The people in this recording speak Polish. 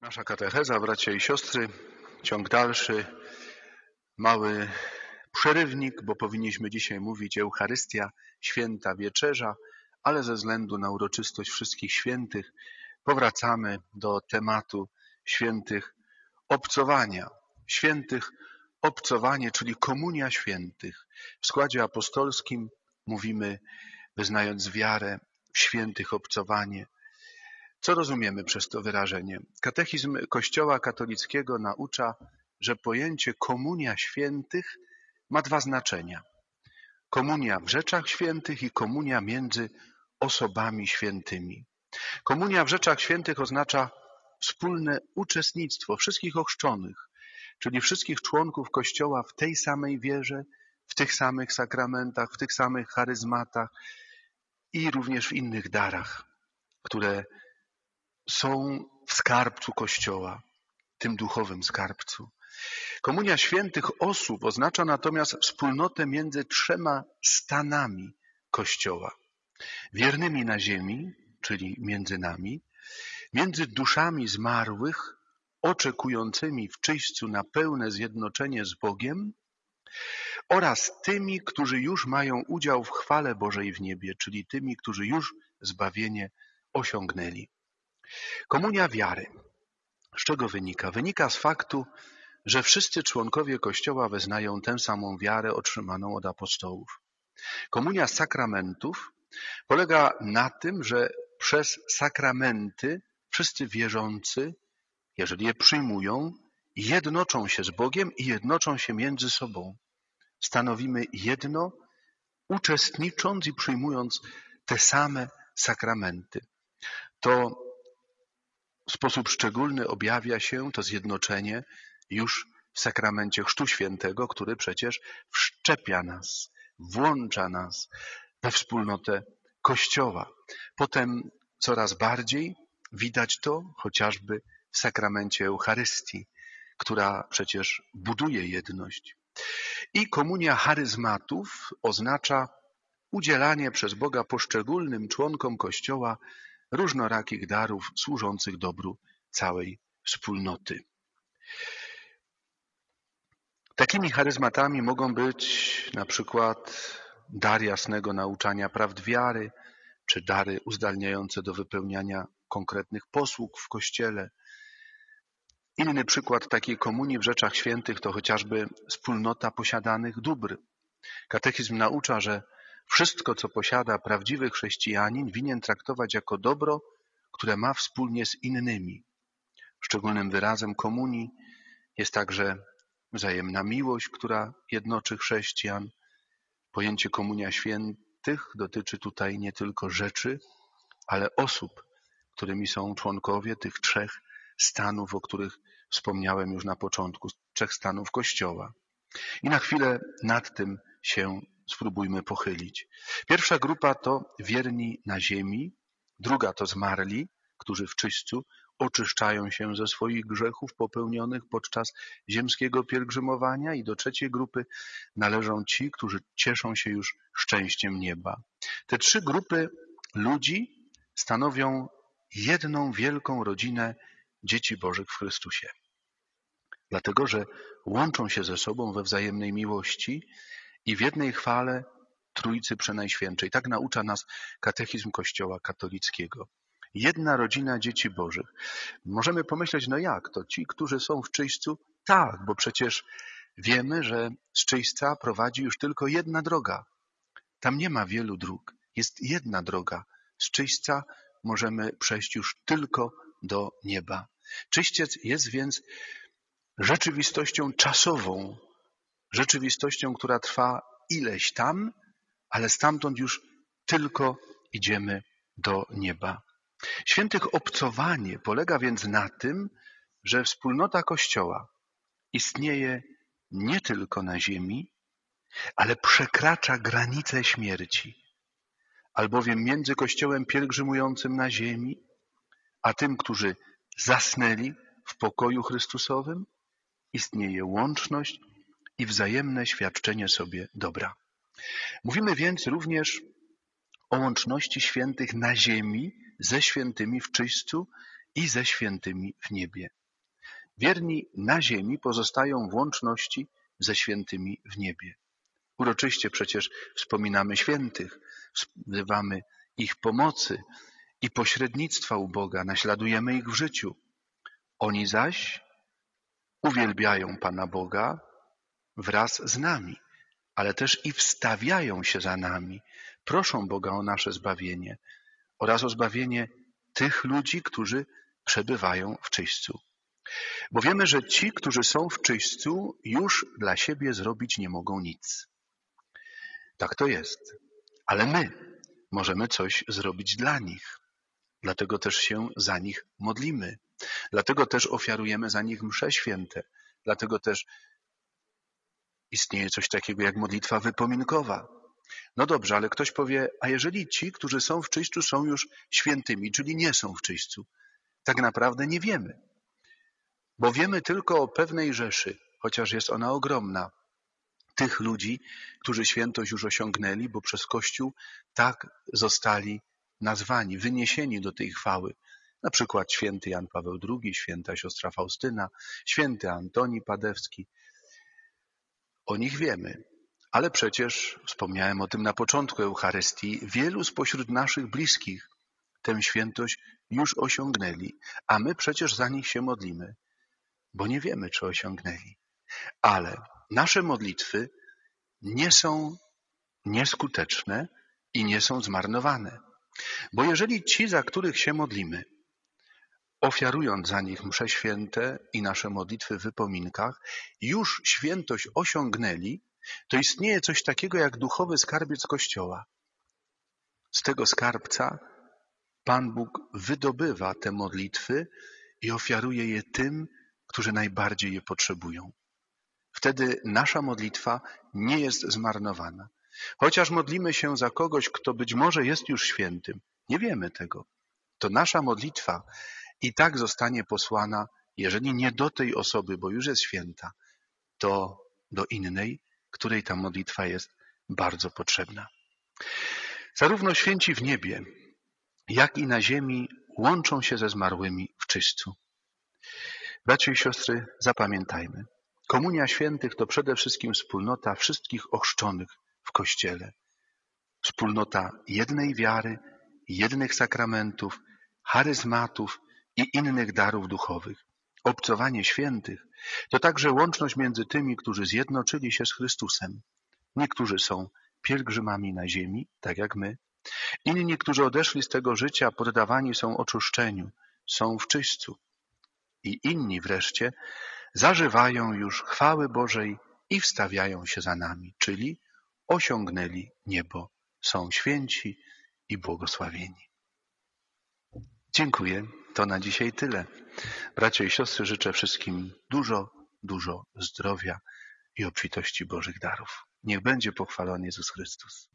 Nasza katecheza, bracia i siostry, ciąg dalszy, mały przerywnik, bo powinniśmy dzisiaj mówić Eucharystia, święta wieczerza, ale ze względu na uroczystość wszystkich świętych powracamy do tematu świętych obcowania. Świętych obcowanie, czyli komunia świętych. W składzie apostolskim mówimy, wyznając wiarę w świętych obcowanie. Co rozumiemy przez to wyrażenie? Katechizm Kościoła katolickiego naucza, że pojęcie komunia świętych ma dwa znaczenia. Komunia w rzeczach świętych i komunia między osobami świętymi. Komunia w rzeczach świętych oznacza wspólne uczestnictwo wszystkich ochrzczonych, czyli wszystkich członków Kościoła w tej samej wierze, w tych samych sakramentach, w tych samych charyzmatach i również w innych darach, które są w skarbcu Kościoła, tym duchowym skarbcu. Komunia świętych osób oznacza natomiast wspólnotę między trzema stanami Kościoła. Wiernymi na ziemi, czyli między nami, między duszami zmarłych, oczekującymi w czyśćcu na pełne zjednoczenie z Bogiem oraz tymi, którzy już mają udział w chwale Bożej w niebie, czyli tymi, którzy już zbawienie osiągnęli. Komunia wiary. Z czego wynika? Wynika z faktu, że wszyscy członkowie Kościoła wyznają tę samą wiarę otrzymaną od apostołów. Komunia sakramentów polega na tym, że przez sakramenty wszyscy wierzący, jeżeli je przyjmują, jednoczą się z Bogiem i jednoczą się między sobą. Stanowimy jedno, uczestnicząc i przyjmując te same sakramenty. To w sposób szczególny objawia się to zjednoczenie już w sakramencie Chrztu Świętego, który przecież wszczepia nas, włącza nas we wspólnotę Kościoła. Potem coraz bardziej widać to chociażby w sakramencie Eucharystii, która przecież buduje jedność. I komunia charyzmatów oznacza udzielanie przez Boga poszczególnym członkom Kościoła różnorakich darów służących dobru całej wspólnoty. Takimi charyzmatami mogą być na przykład dar jasnego nauczania prawd wiary, czy dary uzdalniające do wypełniania konkretnych posług w Kościele. Inny przykład takiej komunii w rzeczach świętych to chociażby wspólnota posiadanych dóbr. Katechizm naucza, że wszystko, co posiada prawdziwy chrześcijanin, winien traktować jako dobro, które ma wspólnie z innymi. Szczególnym wyrazem komunii jest także wzajemna miłość, która jednoczy chrześcijan. Pojęcie komunia świętych dotyczy tutaj nie tylko rzeczy, ale osób, którymi są członkowie tych trzech stanów, o których wspomniałem już na początku, trzech stanów Kościoła. I na chwilę nad tym się spróbujmy pochylić. Pierwsza grupa to wierni na ziemi, druga to zmarli, którzy w czyśćcu oczyszczają się ze swoich grzechów popełnionych podczas ziemskiego pielgrzymowania i do trzeciej grupy należą ci, którzy cieszą się już szczęściem nieba. Te trzy grupy ludzi stanowią jedną wielką rodzinę dzieci Bożych w Chrystusie. Dlatego, że łączą się ze sobą we wzajemnej miłości i w jednej chwale Trójcy Przenajświętszej. Tak naucza nas katechizm Kościoła katolickiego. Jedna rodzina dzieci Bożych. Możemy pomyśleć, no jak to? Ci, którzy są w czyśćcu? Tak, bo przecież wiemy, że z czyśćca prowadzi już tylko jedna droga. Tam nie ma wielu dróg. Jest jedna droga. Z czyśćca możemy przejść już tylko do nieba. Czyściec jest więc rzeczywistością czasową, rzeczywistością, która trwa ileś tam, ale stamtąd już tylko idziemy do nieba. Świętych obcowanie polega więc na tym, że wspólnota Kościoła istnieje nie tylko na ziemi, ale przekracza granice śmierci, albowiem między Kościołem pielgrzymującym na ziemi, a tym, którzy zasnęli w pokoju Chrystusowym, istnieje łączność i wzajemne świadczenie sobie dobra. Mówimy więc również o łączności świętych na ziemi ze świętymi w czyśćcu i ze świętymi w niebie. Wierni na ziemi pozostają w łączności ze świętymi w niebie. Uroczyście przecież wspominamy świętych, wzywamy ich pomocy i pośrednictwa u Boga, naśladujemy ich w życiu. Oni zaś uwielbiają Pana Boga wraz z nami, ale też i wstawiają się za nami, proszą Boga o nasze zbawienie oraz o zbawienie tych ludzi, którzy przebywają w czyśćcu. Bo wiemy, że ci, którzy są w czyśćcu, już dla siebie zrobić nie mogą nic. Tak to jest. Ale my możemy coś zrobić dla nich. Dlatego też się za nich modlimy. Dlatego też ofiarujemy za nich msze święte. Dlatego też istnieje coś takiego jak modlitwa wypominkowa. No dobrze, ale ktoś powie, a jeżeli ci, którzy są w czyśćcu, są już świętymi, czyli nie są w czyśćcu? Tak naprawdę nie wiemy. Bo wiemy tylko o pewnej rzeszy, chociaż jest ona ogromna. Tych ludzi, którzy świętość już osiągnęli, bo przez Kościół tak zostali nazwani, wyniesieni do tej chwały. Na przykład święty Jan Paweł II, święta siostra Faustyna, święty Antoni Padewski. O nich wiemy. Ale przecież, wspomniałem o tym na początku Eucharystii, wielu spośród naszych bliskich tę świętość już osiągnęli, a my przecież za nich się modlimy, bo nie wiemy, czy osiągnęli. Ale nasze modlitwy nie są nieskuteczne i nie są zmarnowane. Bo jeżeli ci, za których się modlimy, ofiarując za nich msze święte i nasze modlitwy w wypominkach, już świętość osiągnęli, to istnieje coś takiego jak duchowy skarbiec Kościoła. Z tego skarbca Pan Bóg wydobywa te modlitwy i ofiaruje je tym, którzy najbardziej je potrzebują. Wtedy nasza modlitwa nie jest zmarnowana. Chociaż modlimy się za kogoś, kto być może jest już świętym, nie wiemy tego, to nasza modlitwa i tak zostanie posłana, jeżeli nie do tej osoby, bo już jest święta, to do innej, której ta modlitwa jest bardzo potrzebna. Zarówno święci w niebie, jak i na ziemi łączą się ze zmarłymi w czyśćcu. Bracia i siostry, zapamiętajmy. Komunia świętych to przede wszystkim wspólnota wszystkich ochrzczonych w Kościele. Wspólnota jednej wiary, jednych sakramentów, charyzmatów i innych darów duchowych. Obcowanie świętych to także łączność między tymi, którzy zjednoczyli się z Chrystusem. Niektórzy są pielgrzymami na ziemi, tak jak my. Inni, którzy odeszli z tego życia, poddawani są oczyszczeniu, są w czyśćcu. I inni wreszcie zażywają już chwały Bożej i wstawiają się za nami, czyli osiągnęli niebo, są święci i błogosławieni. Dziękuję, to na dzisiaj tyle. Bracia i siostry, życzę wszystkim dużo zdrowia i obfitości Bożych darów. Niech będzie pochwalony Jezus Chrystus.